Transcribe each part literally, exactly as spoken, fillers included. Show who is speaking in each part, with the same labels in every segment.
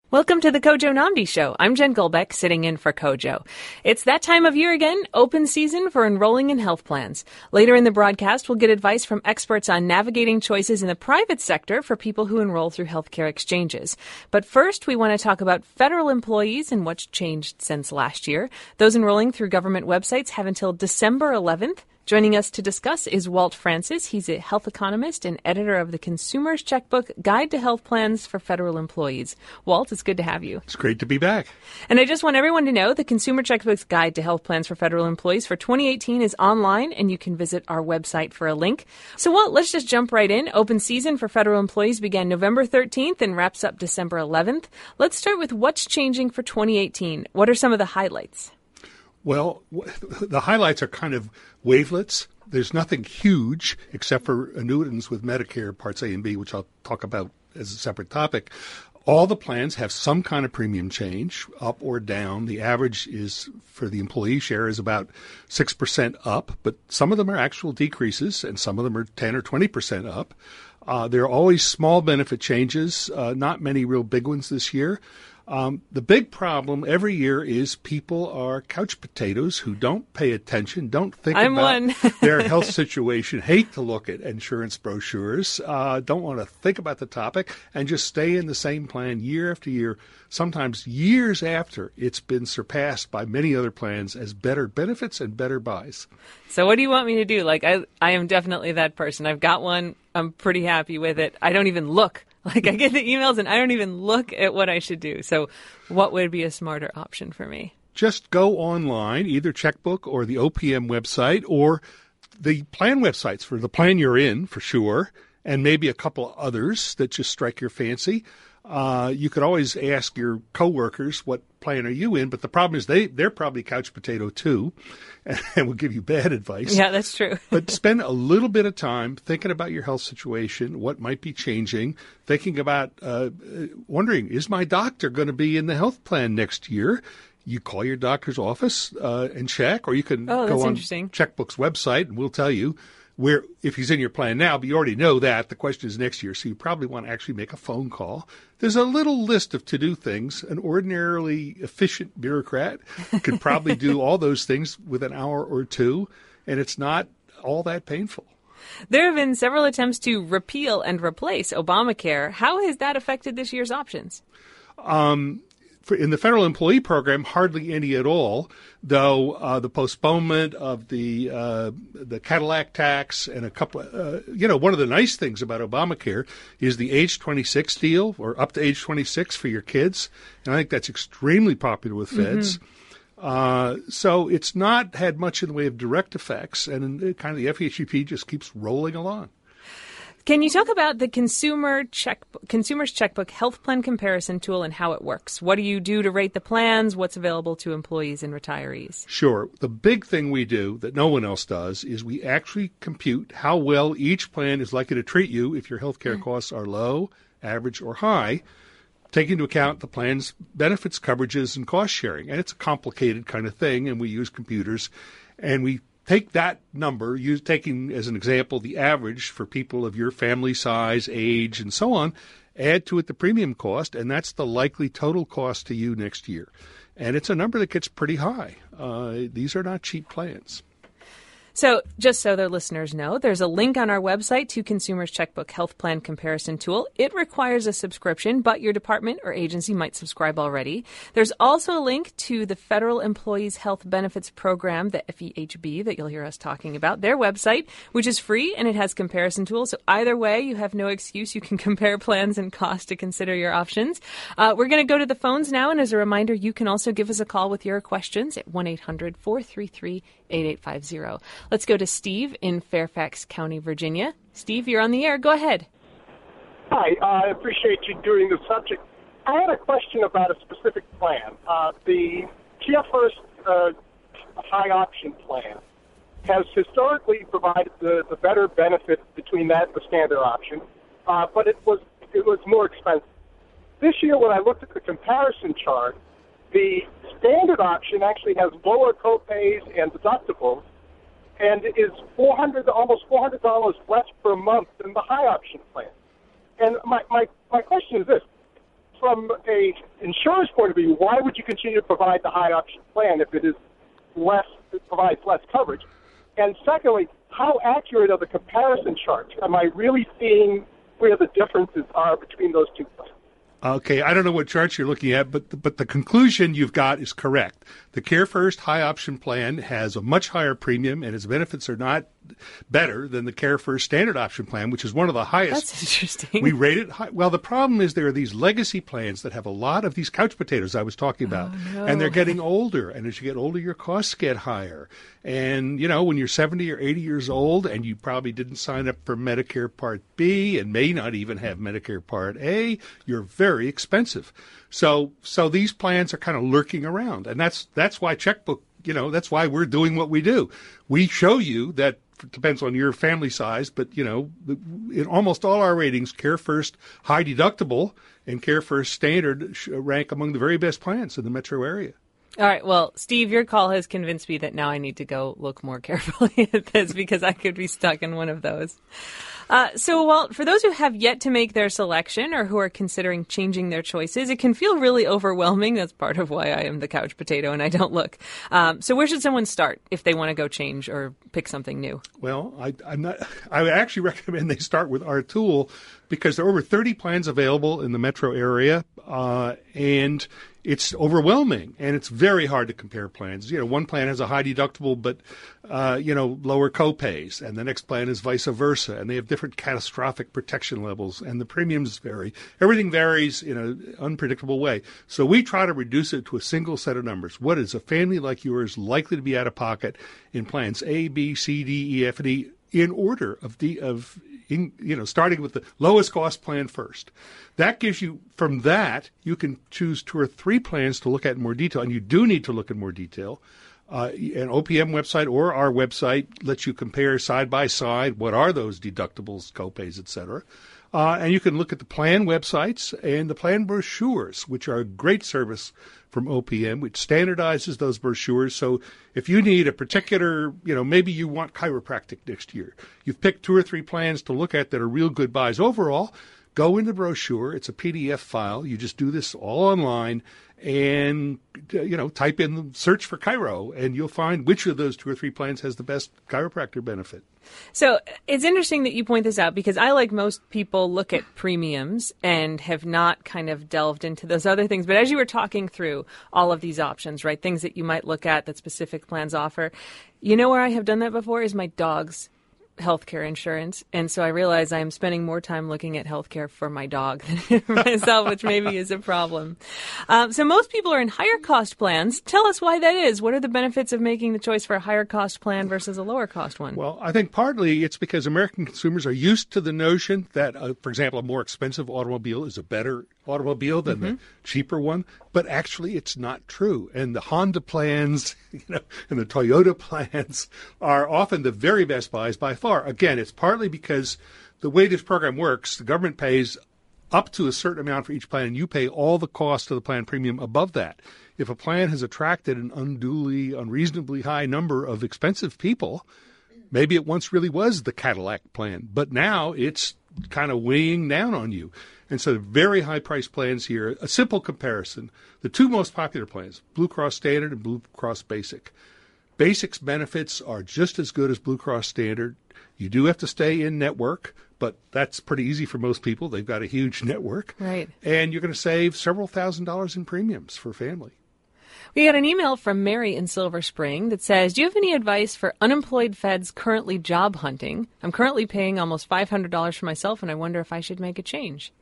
Speaker 1: Welcome to the Kojo Namdi Show. I'm Jen Golbeck, sitting in for Kojo. It's that time of year again, open season for enrolling in health plans. Later in the broadcast, we'll get advice from experts on navigating choices in the private sector for people who enroll through healthcare exchanges. But first, we want to talk about federal employees and what's changed since last year. Those enrolling through government websites have until December eleventh. Joining us to discuss is Walt Francis. He's a health economist and editor of the Consumer's Checkbook Guide to Health Plans for Federal Employees. Walt, it's good to have you.
Speaker 2: It's great to be back.
Speaker 1: And I just want everyone to know the Consumer Checkbook's Guide to Health Plans for Federal Employees for twenty eighteen is online, and you can visit our website for a link. So, Walt, let's just jump right in. Open season for federal employees began November thirteenth and wraps up December eleventh. Let's start with what's changing for twenty eighteen. What are some of the highlights?
Speaker 2: Well, the highlights are kind of wavelets. There's nothing huge except for annuitants with Medicare Parts A and B, which I'll talk about as a separate topic. All the plans have some kind of premium change, up or down. The average is for the employee share is about six percent up, but some of them are actual decreases and some of them are ten or twenty percent up. Uh, there are always small benefit changes, uh, not many real big ones this year. Um, the big problem every year is people are couch potatoes who don't pay attention, don't think
Speaker 1: I'm
Speaker 2: about
Speaker 1: one.
Speaker 2: their health situation, hate to look at insurance brochures, uh, don't want to think about the topic, and just stay in the same plan year after year, sometimes years after it's been surpassed by many other plans as better benefits and better buys.
Speaker 1: So what do you want me to do? Like, I, I am definitely that person. I've got one. I'm pretty happy with it. I don't even look. Like, I get the emails and I don't even look at what I should do. So what would be a smarter option for me?
Speaker 2: Just go online, either Checkbook or the O P M website or the plan websites for the plan you're in, for sure, and maybe a couple others that just strike your fancy. Uh, you could always ask your coworkers, what plan are you in? But the problem is they, they're probably couch potato too and will give you bad advice.
Speaker 1: Yeah, that's true.
Speaker 2: But spend a little bit of time thinking about your health situation, what might be changing, thinking about uh, wondering, is my doctor going to be in the health plan next year? You call your doctor's office uh, and check, or you can
Speaker 1: oh,
Speaker 2: go on
Speaker 1: interesting.
Speaker 2: Checkbook's website and we'll tell you where, if he's in your plan now, but you already know that. The question is next year, so you probably want to actually make a phone call. There's a little list of to-do things. An ordinarily efficient bureaucrat could probably do all those things with an hour or two, and it's not all that painful.
Speaker 1: There have been several attempts to repeal and replace Obamacare. How has that affected this year's options?
Speaker 2: Um... For in the federal employee program, hardly any at all, though uh, the postponement of the uh, the Cadillac tax and a couple, uh, you know, one of the nice things about Obamacare is the age twenty-six deal, or up to age twenty-six for your kids. And I think that's extremely popular with feds. Mm-hmm. Uh, so it's not had much in the way of direct effects, and kind of the F H E P just keeps rolling along.
Speaker 1: Can you talk about the Consumer Check, Consumer's Checkbook Health Plan Comparison Tool and how it works? What do you do to rate the plans? What's available to employees and retirees?
Speaker 2: Sure. The big thing we do that no one else does is we actually compute how well each plan is likely to treat you if your health care mm. costs are low, average, or high, take into account the plan's benefits, coverages, and cost sharing. And it's a complicated kind of thing, and we use computers, and we take that number, use, taking as an example the average for people of your family size, age, and so on, add to it the premium cost, and that's the likely total cost to you next year. And it's a number that gets pretty high. Uh, these are not cheap plans.
Speaker 1: So just so their listeners know, there's a link on our website to Consumer's Checkbook Health Plan Comparison Tool. It requires a subscription, but your department or agency might subscribe already. There's also a link to the Federal Employees Health Benefits Program, the F E H B, that you'll hear us talking about, their website, which is free and it has comparison tools. So either way, you have no excuse. You can compare plans and cost to consider your options. Uh, we're going to go to the phones now. And as a reminder, you can also give us a call with your questions at one eight hundred four three three eight eight five zero. Let's go to Steve in Fairfax County, Virginia. Steve, you're on the air. Go ahead.
Speaker 3: Hi, uh, I appreciate you doing the subject. I had a question about a specific plan. Uh, the Kia First uh, High Option Plan has historically provided the, the better benefit between that and the standard option, uh, but it was it was more expensive. This year, when I looked at the comparison chart, the standard option actually has lower copays and deductibles, and is four hundred almost four hundred dollars less per month than the high option plan. And my, my, my question is this: from a insurance point of view, why would you continue to provide the high option plan if it is less, it provides less coverage? And secondly, how accurate are the comparison charts? Am I really seeing where the differences are between those two plans?
Speaker 2: Okay, I don't know what charts you're looking at, but the, but the conclusion you've got is correct. The Care First High Option Plan has a much higher premium, and its benefits are not better than the Care First Standard Option Plan, which is one of the highest.
Speaker 1: That's interesting.
Speaker 2: We rate it high. Well, the problem is there are these legacy plans that have a lot of these couch potatoes I was talking about,
Speaker 1: oh, no.
Speaker 2: and they're getting older. And as you get older, your costs get higher. And, you know, when you're seventy or eighty years old and you probably didn't sign up for Medicare Part B and may not even have Medicare Part A, you're very expensive. So so these plans are kind of lurking around. And that's that's why Checkbook, you know, that's why we're doing what we do. We show you that, it depends on your family size, but, you know, in almost all our ratings, Care First High Deductible and Care First Standard rank among the very best plans in the metro area.
Speaker 1: All right. Well, Steve, your call has convinced me that now I need to go look more carefully at this because I could be stuck in one of those. Uh, so, Walt, for those who have yet to make their selection or who are considering changing their choices, it can feel really overwhelming. That's part of why I am the couch potato and I don't look. Um, so where should someone start if they want to go change or pick something new?
Speaker 2: Well, I, I'm not. I would actually recommend they start with our tool because there are over thirty plans available in the metro area, uh, and it's overwhelming, and it's very hard to compare plans. You know, one plan has a high deductible, but, uh, you know, lower copays, and the next plan is vice versa, and they have different catastrophic protection levels, and the premiums vary. Everything varies in an unpredictable way. So we try to reduce it to a single set of numbers. What is a family like yours likely to be out of pocket in plans A, B, C, D, E, F, and E in order of the of in, you know, starting with the lowest cost plan first. That gives you, from that, you can choose two or three plans to look at in more detail, and you do need to look in more detail. Uh, an O P M website or our website lets you compare side by side what are those deductibles, copays, et cetera. Uh, and you can look at the plan websites and the plan brochures, which are a great service from O P M, which standardizes those brochures. So if you need a particular, you know, maybe you want chiropractic next year, you've picked two or three plans to look at that are real good buys overall, go in the brochure. It's a P D F file. You just do this all online and, you know, type in, search for chiro, and you'll find which of those two or three plans has the best chiropractor benefit.
Speaker 1: So it's interesting that you point this out because I, like most people, look at premiums and have not kind of delved into those other things. But as you were talking through all of these options, right, things that you might look at that specific plans offer, you know where I have done that before is my dog's healthcare insurance. And so I realize I'm spending more time looking at healthcare for my dog than for myself, which maybe is a problem. Um, so most people are in higher cost plans. Tell us why that is. What are the benefits of making the choice for a higher cost plan versus a lower cost one?
Speaker 2: Well, I think partly it's because American consumers are used to the notion that, uh, for example, a more expensive automobile is a better automobile than mm-hmm. the cheaper one. But actually, it's not true. And the Honda plans, you know, and the Toyota plans are often the very best buys by far. Again, it's partly because the way this program works, the government pays up to a certain amount for each plan, and you pay all the cost of the plan premium above that. If a plan has attracted an unduly, unreasonably high number of expensive people, maybe it once really was the Cadillac plan, but now it's kind of weighing down on you. And so very high price plans here. A simple comparison. The two most popular plans, Blue Cross Standard and Blue Cross Basic. Basic's benefits are just as good as Blue Cross Standard. You do have to stay in network, but that's pretty easy for most people. They've got a huge network.
Speaker 1: Right.
Speaker 2: And you're going to save several thousand dollars in premiums for family.
Speaker 1: We got an email from Mary in Silver Spring that says, do you have any advice for unemployed feds currently job hunting? I'm currently paying almost five hundred dollars for myself, and I wonder if I should make a change.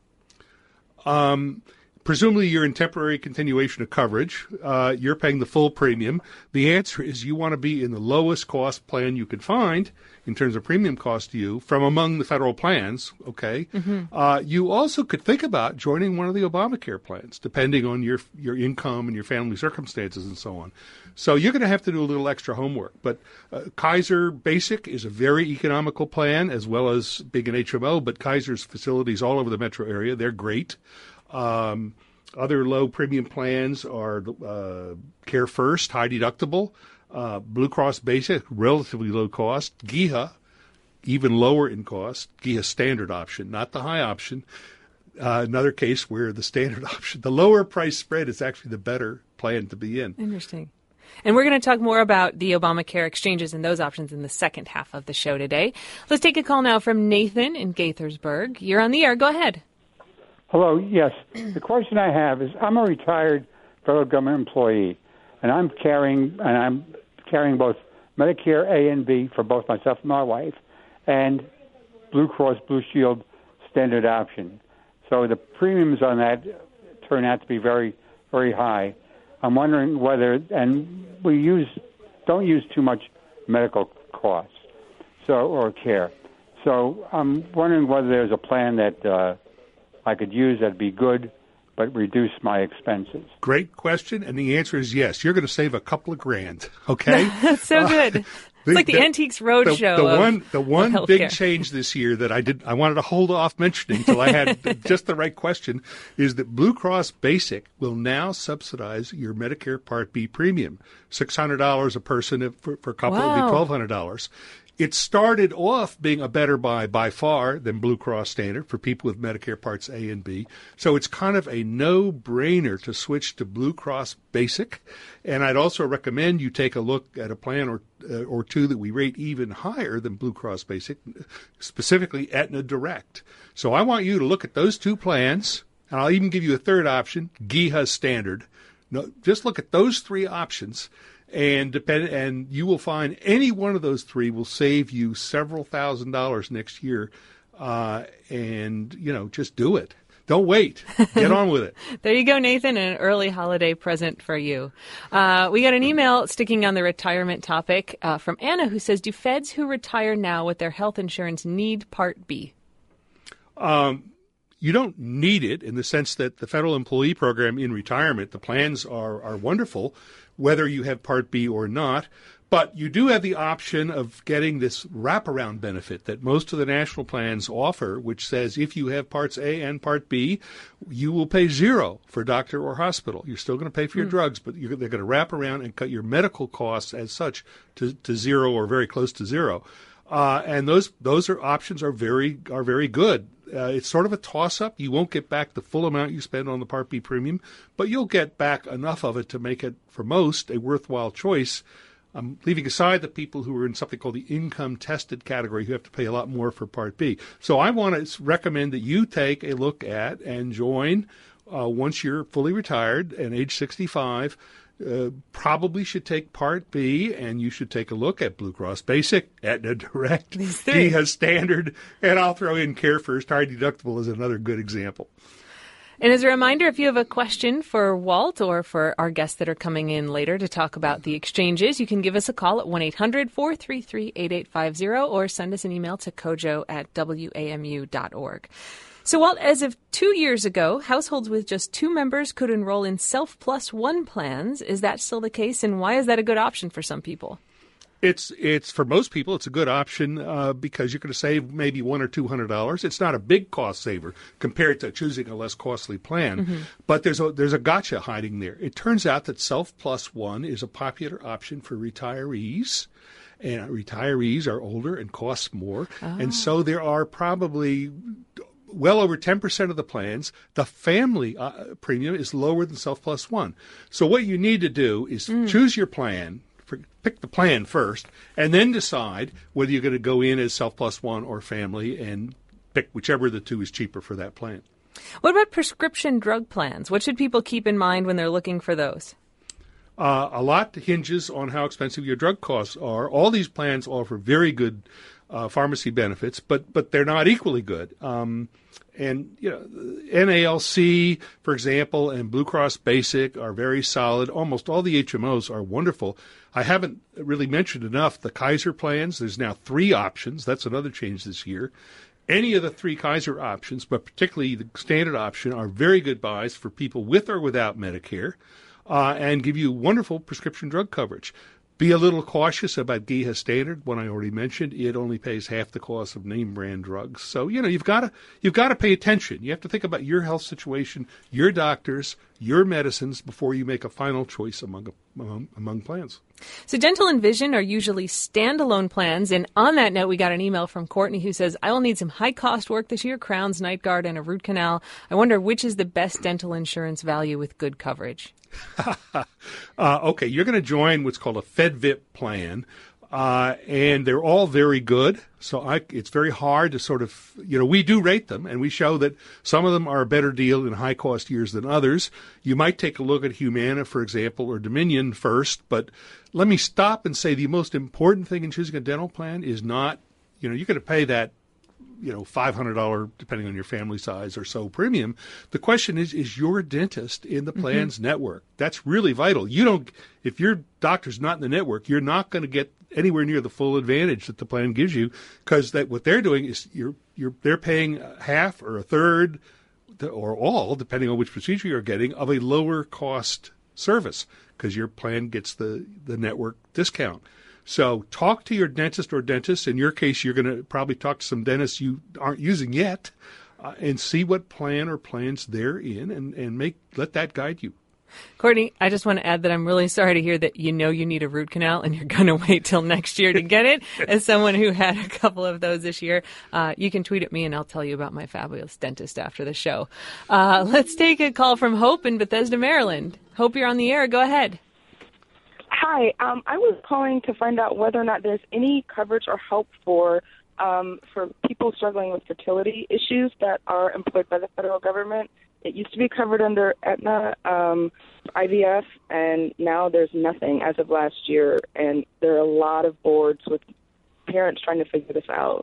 Speaker 2: Um, presumably you're in temporary continuation of coverage. Uh, you're paying the full premium. The answer is you want to be in the lowest cost plan you can find in terms of premium cost to you from among the federal plans, okay? Mm-hmm. Uh, you also could think about joining one of the Obamacare plans, depending on your your income and your family circumstances and so on. So you're going to have to do a little extra homework. But uh, Kaiser Basic is a very economical plan, as well as being an H M O, but Kaiser's facilities all over the metro area, they're great. Um, other low premium plans are uh, Care First, high deductible, uh, Blue Cross Basic, relatively low cost, G I H A, even lower in cost, G I H A standard option, not the high option. uh, another case where the standard option, the lower price spread, is actually the better plan to be in.
Speaker 1: Interesting. And we're going to talk more about the Obamacare exchanges and those options in the second half of the show today. Let's take a call now from Nathan in Gaithersburg. You're on the air. Go ahead.
Speaker 4: Hello. Yes. The question I have is, I'm a retired federal government employee, and I'm carrying and I'm carrying both Medicare A and B for both myself and my wife, and Blue Cross Blue Shield standard option. So the premiums on that turn out to be very, very high. I'm wondering whether, and we use don't use too much medical costs, so or care. So I'm wondering whether there's a plan that uh, I could use that'd be good, but reduce my expenses.
Speaker 2: Great question, and the answer is yes. You're going to save a couple of grand. Okay,
Speaker 1: that's so good. Uh, It's like the, the Antiques Roadshow.
Speaker 2: The, the
Speaker 1: of,
Speaker 2: one, the one
Speaker 1: of
Speaker 2: big
Speaker 1: healthcare.
Speaker 2: change this year that I did, I wanted to hold off mentioning until I had just the right question, is that Blue Cross Basic will now subsidize your Medicare Part B premium, six hundred dollars a person. If, for, for a couple,
Speaker 1: Wow.
Speaker 2: it'll be twelve hundred dollars. It started off being a better buy by far than Blue Cross Standard for people with Medicare Parts A and B. So it's kind of a no-brainer to switch to Blue Cross Basic. And I'd also recommend you take a look at a plan or uh, or two that we rate even higher than Blue Cross Basic, specifically Aetna Direct. So I want you to look at those two plans, and I'll even give you a third option, G I H A Standard. No, just look at those three options. And depend, and you will find any one of those three will save you several thousand dollars next year. Uh, and, you know, just do it. Don't wait. Get on with it.
Speaker 1: There you go, Nathan, an early holiday present for you. Uh, we got an email sticking on the retirement topic uh, from Anna, who says, do feds who retire now with their health insurance need Part B?
Speaker 2: Um, you don't need it in the sense that the federal employee program in retirement, the plans are, are wonderful, whether you have Part B or not. But you do have the option of getting this wraparound benefit that most of the national plans offer, which says if you have Parts A and Part B, you will pay zero for doctor or hospital. You're still going to pay for your mm. drugs, but you're, they're going to wrap around and cut your medical costs as such to, to zero or very close to zero. Uh, and those those are options are very are very good. Uh, it's sort of a toss-up. You won't get back the full amount you spend on the Part B premium, but you'll get back enough of it to make it, for most, a worthwhile choice. I'm leaving aside the people who are in something called the income-tested category who have to pay a lot more for Part B. So I want to recommend that you take a look at and join, uh, once you're fully retired and age sixty-five, Uh, probably should take Part B, and you should take a look at Blue Cross Basic, Aetna Direct, G I H A Standard, and I'll throw in Care First High Deductible as another good example.
Speaker 1: And as a reminder, if you have a question for Walt or for our guests that are coming in later to talk about the exchanges, you can give us a call at one eight hundred four three three eight eight five zero or send us an email to kojo at w a m u dot org. So, Walt, as of two years ago, households with just two members could enroll in Self Plus One plans. Is that still the case, and why is that a good option for some people?
Speaker 2: It's it's for most people, it's a good option uh, because you're going to save maybe one or two hundred dollars. It's not a big cost saver compared to choosing a less costly plan, mm-hmm. but there's a there's a gotcha hiding there. It turns out that Self Plus One is a popular option for retirees. And retirees are older and cost more, oh. and so there are probably well over ten percent of the plans, the family uh, premium is lower than Self Plus One. So what you need to do is mm. choose your plan, for, pick the plan first, and then decide whether you're going to go in as Self Plus One or family and pick whichever of the two is cheaper for that plan.
Speaker 1: What about prescription drug plans? What should people keep in mind when they're looking for those?
Speaker 2: Uh, a lot hinges on how expensive your drug costs are. All these plans offer very good Uh, pharmacy benefits, but but they're not equally good. Um, and you know, N A L C, for example, and Blue Cross Basic are very solid. Almost all the H M Os are wonderful. I haven't really mentioned enough the Kaiser plans. There's now three options. That's another change this year. Any of the three Kaiser options, but particularly the standard option, are very good buys for people with or without Medicare, uh, and give you wonderful prescription drug coverage. Be a little cautious about G I H A Standard. One I already mentioned, it only pays half the cost of name brand drugs. So, you know, you've got to you've got to pay attention. You have to think about your health situation, your doctors, your medicines before you make a final choice among among, among plans.
Speaker 1: So dental and vision are usually standalone plans. And on that note, we got an email from Courtney who says, I will need some high-cost work this year, crowns, night guard, and a root canal. I wonder which is the best dental insurance value with good coverage.
Speaker 2: uh, okay, you're going to join what's called a FedVip plan. Uh, and they're all very good. So I, it's very hard to sort of, you know, we do rate them, and we show that some of them are a better deal in high-cost years than others. You might take a look at Humana, for example, or Dominion first. But let me stop and say the most important thing in choosing a dental plan is not, you know, you're going to pay that, you know, five hundred dollars, depending on your family size or so, premium. The question is, is your dentist in the plan's mm-hmm. network? That's really vital. You don't, if your doctor's not in the network, you're not going to get anywhere near the full advantage that the plan gives you, because that what they're doing is you're you're they're paying half or a third or all, depending on which procedure you're getting, of a lower cost service, because your plan gets the, the network discount. So talk to your dentist or dentist. In your case, you're going to probably talk to some dentists you aren't using yet, uh, and see what plan or plans they're in, and, and make let that guide you.
Speaker 1: Courtney, I just want to add that I'm really sorry to hear that you know you need a root canal and you're going to wait till next year to get it. As someone who had a couple of those this year, uh, you can tweet at me and I'll tell you about my fabulous dentist after the show. Uh, let's take a call from Hope in Bethesda, Maryland. Hope, you're on the air. Go ahead.
Speaker 5: Hi. Um, I was calling to find out whether or not there's any coverage or help for um, for people struggling with fertility issues that are employed by the federal government. It used to be covered under Aetna, um, I V F, and now there's nothing as of last year. And there are a lot of boards with parents trying to figure this out.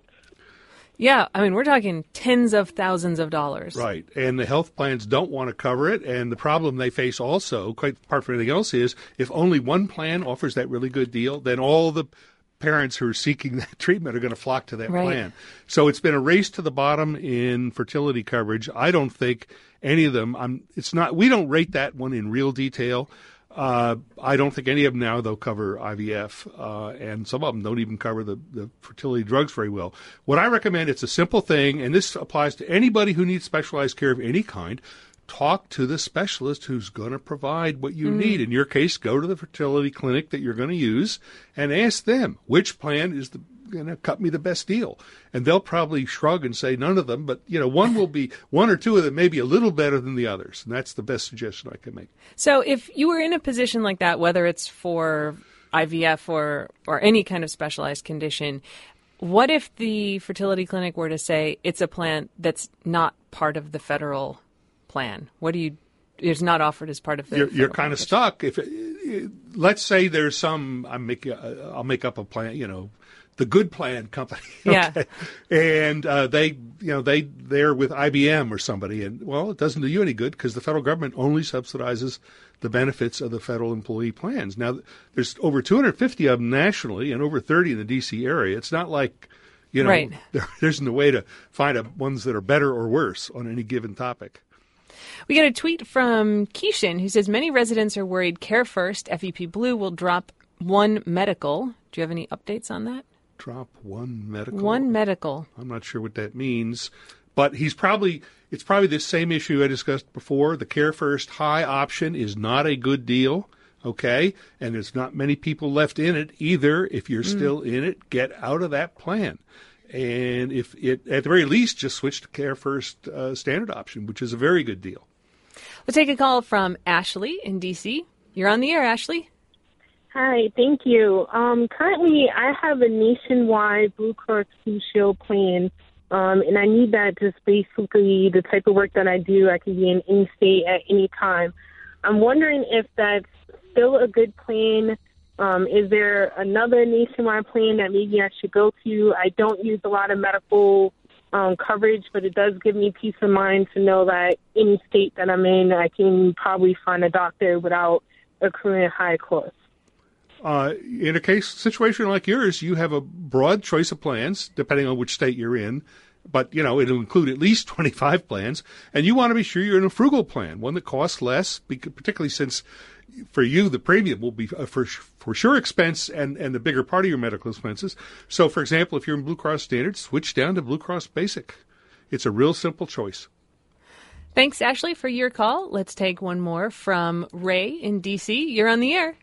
Speaker 1: Yeah, I mean, we're talking tens of thousands of dollars.
Speaker 2: Right, and the health plans don't want to cover it, and the problem they face also, quite apart from anything else, is if only one plan offers that really good deal, then all the parents who are seeking that treatment are going to flock to that
Speaker 1: right.
Speaker 2: plan. So it's been a race to the bottom in fertility coverage. I don't think any of them, I'm, it's not, we don't rate that one in real detail. Uh, I don't think any of them now, though, cover I V F, uh, and some of them don't even cover the, the fertility drugs very well. What I recommend, it's a simple thing, and this applies to anybody who needs specialized care of any kind. Talk to the specialist who's going to provide what you mm. need. In your case, go to the fertility clinic that you're going to use and ask them which plan is the going to cut me the best deal. And they'll probably shrug and say none of them, but you know, one will be, one or two of them may be a little better than the others. And that's the best suggestion I can make.
Speaker 1: So if you were in a position like that, whether it's for I V F or, or any kind of specialized condition, what if the fertility clinic were to say it's a plan that's not part of the federal plan? What do you, it's not offered as part of the
Speaker 2: You're, you're kind of
Speaker 1: package.
Speaker 2: stuck. If it, let's say there's some, I'm making, I'll make up a plan, you know, the Good Plan company. Okay?
Speaker 1: Yeah.
Speaker 2: And uh, they, you know, they, they're with I B M or somebody. And, well, it doesn't do you any good because the federal government only subsidizes the benefits of the federal employee plans. Now, there's over two hundred fifty of them nationally and over thirty in the D C area. It's not like, you know,
Speaker 1: right.
Speaker 2: there, there isn't a way to find a, ones that are better or worse on any given topic.
Speaker 1: We got a tweet from Keishan who says, many residents are worried Care First, F E P Blue, will drop One Medical. Do you have any updates on that?
Speaker 2: Drop One Medical?
Speaker 1: One Medical.
Speaker 2: I'm not sure what that means. But he's probably, it's probably the same issue I discussed before. The Care First high option is not a good deal, okay? And there's not many people left in it either. If you're mm. still in it, get out of that plan. And if it, at the very least, just switch to Care First uh, standard option, which is a very good deal.
Speaker 1: We'll take a call from Ashley in D C. You're on the air, Ashley.
Speaker 6: Hi, thank you. Um, currently, I have a nationwide Blue Cross Blue Shield plan, um, and I need that just basically the type of work that I do. I can be in any state at any time. I'm wondering if that's still a good plan. Um, is there another nationwide plan that maybe I should go to? I don't use a lot of medical um, coverage, but it does give me peace of mind to know that any state that I'm in, I can probably find a doctor without accruing high costs.
Speaker 2: Uh, in a case situation like yours, you have a broad choice of plans, depending on which state you're in. But, you know, it'll include at least twenty-five plans. And you want to be sure you're in a frugal plan, one that costs less, particularly since for you the premium will be a for, for sure expense and, and the bigger part of your medical expenses. So, for example, if you're in Blue Cross Standard, switch down to Blue Cross Basic. It's a real simple choice.
Speaker 1: Thanks, Ashley, for your call. Let's take one more from Ray in D C. You're on the air.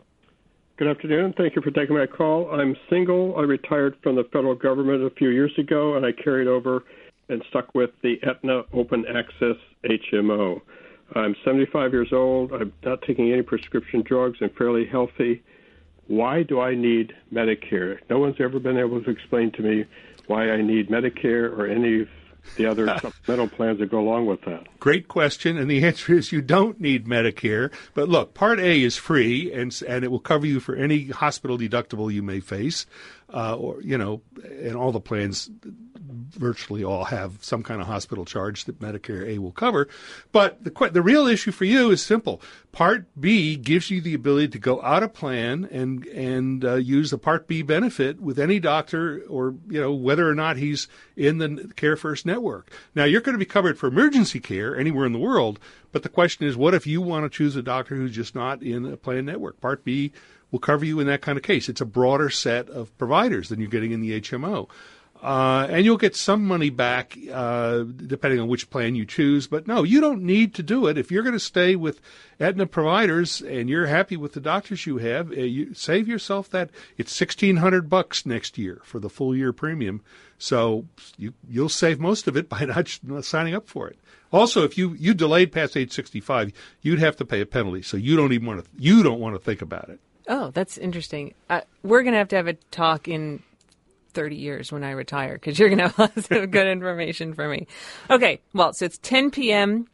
Speaker 7: Good afternoon. Thank you for taking my call. I'm single. I retired from the federal government a few years ago, and I carried over and stuck with the Aetna Open Access H M O. I'm seventy-five years old. I'm not taking any prescription drugs and fairly healthy. Why do I need Medicare? No one's ever been able to explain to me why I need Medicare or any of the other supplemental plans that go along with that.
Speaker 2: Great question, and the answer is you don't need Medicare. But look, Part A is free, and and it will cover you for any hospital deductible you may face, uh, or you know, and all the plans virtually all have some kind of hospital charge that Medicare A will cover. But the the real issue for you is simple. Part B gives you the ability to go out of plan and and uh, use a Part B benefit with any doctor, or you know, whether or not he's in the Care First network. Now, you're going to be covered for emergency care anywhere in the world, but the question is, what if you want to choose a doctor who's just not in a plan network? Part B will cover you in that kind of case. It's a broader set of providers than you're getting in the H M O. Uh, and you'll get some money back uh, depending on which plan you choose. But no, you don't need to do it. If you're going to stay with Aetna providers and you're happy with the doctors you have, uh, you save yourself that. It's sixteen hundred bucks next year for the full year premium. So you, you'll save most of it by not, not signing up for it. Also, if you, you delayed past age sixty-five, you'd have to pay a penalty. So you don't even want to, you don't want to think about it.
Speaker 1: Oh, that's interesting. Uh, we're going to have to have a talk in thirty years when I retire, because you're going to have lots of good information for me. Okay, well, so it's ten p.m.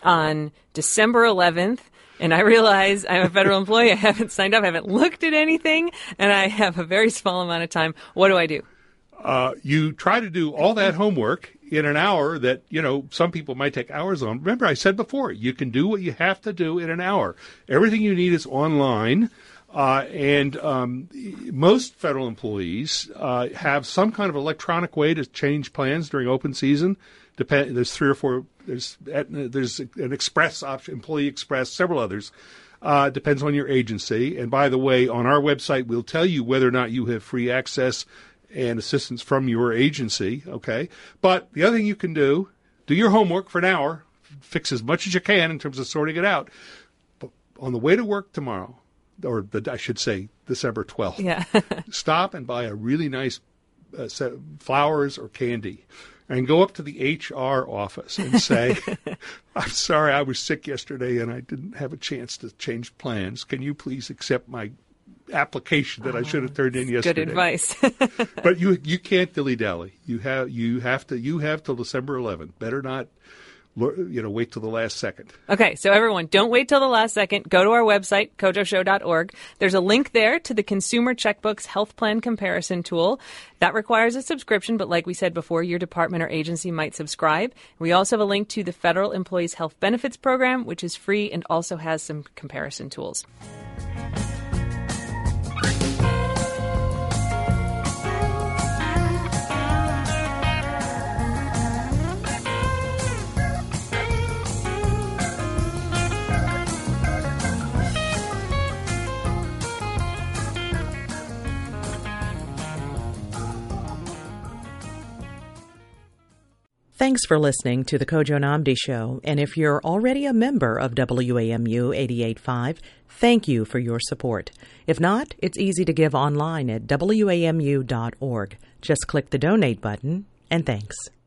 Speaker 1: on December eleventh, and I realize I'm a federal employee. I haven't signed up. I haven't looked at anything, and I have a very small amount of time. What do I do?
Speaker 2: Uh, you try to do all that homework in an hour that, you know, some people might take hours on. Remember, I said before, you can do what you have to do in an hour. Everything you need is online. Uh, and um, most federal employees uh, have some kind of electronic way to change plans during open season. Depend- there's three or four. There's there's an express option, Employee Express, several others. Uh, depends on your agency. And by the way, on our website, we'll tell you whether or not you have free access and assistance from your agency. Okay, but the other thing you can do, do your homework for an hour, fix as much as you can in terms of sorting it out. But on the way to work tomorrow, or the, I should say December twelfth,
Speaker 1: yeah.
Speaker 2: stop and buy a really nice uh, set of flowers or candy and go up to the H R office and say, I'm sorry, I was sick yesterday and I didn't have a chance to change plans. Can you please accept my application that oh, I should have turned in yesterday?
Speaker 1: Good advice.
Speaker 2: But you you can't dilly-dally. You have you have to you have till December eleventh. Better not you know, wait till the last second.
Speaker 1: Okay, so everyone, don't wait till the last second. Go to our website, kojo show dot org. There's a link there to the Consumer Checkbooks Health Plan Comparison Tool. That requires a subscription, but like we said before, your department or agency might subscribe. We also have a link to the Federal Employees Health Benefits Program, which is free and also has some comparison tools.
Speaker 8: Thanks for listening to the Kojo Nnamdi Show. And if you're already a member of W A M U eighty-eight point five, thank you for your support. If not, it's easy to give online at W A M U dot org. Just click the donate button, and thanks.